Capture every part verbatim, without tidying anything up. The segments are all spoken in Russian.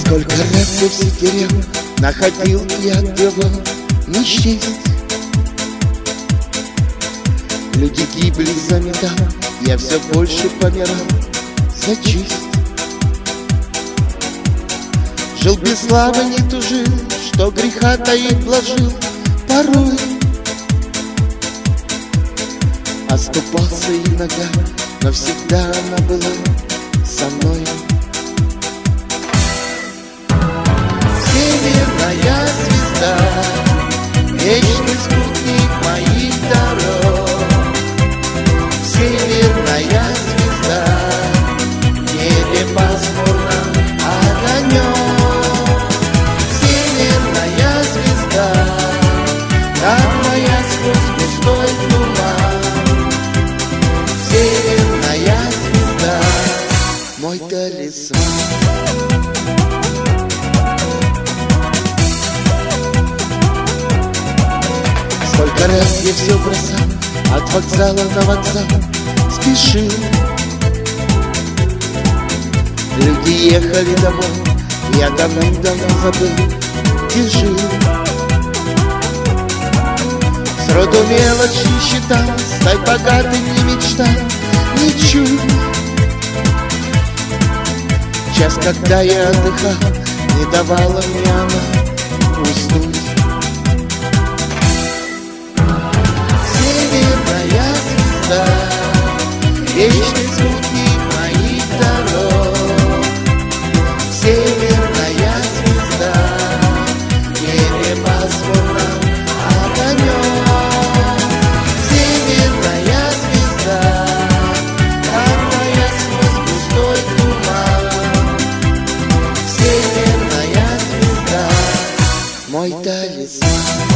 Сколько раз я все терял, находил и отбивал, не счесть. Люди гибли за металл, я все больше помирал за честь. Жил без славы, не тужил, что греха таить блажил порой. Оступался иногда, но всегда она была со мной. Северная звезда, вечный спутник моих дорог. Северная звезда, в небе пасмурном огонек. Северная звезда, как моя сквозь густой туман. Северная звезда, мой талисман. Сколько раз я все бросал, от вокзала на вокзал спешил. Люди ехали домой, я давным-давно забыл, где жил. Сроду мелочи считал, стать богатым не мечтал, ничуть. Час, когда я отдыхал, не давала мне она уснуть. Северная звезда, вечный спутник моих дорог. Северная звезда, в небе пасмурном огонек. Северная звезда, как моя сквозь густой туман. Северная звезда, мой талисман.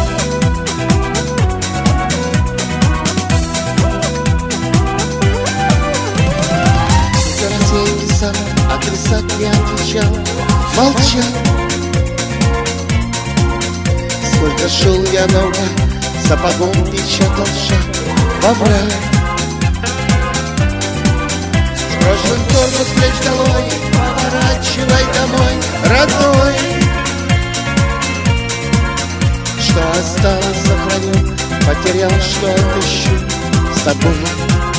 Адресат не отвечал, молчал. Сколько шел я наугад, сапогом печатал шаг во враг. С прошлым торгу с плеч долой, поворачивай домой, родной. Что осталось, сохраню, потерял, что отыщу с тобой.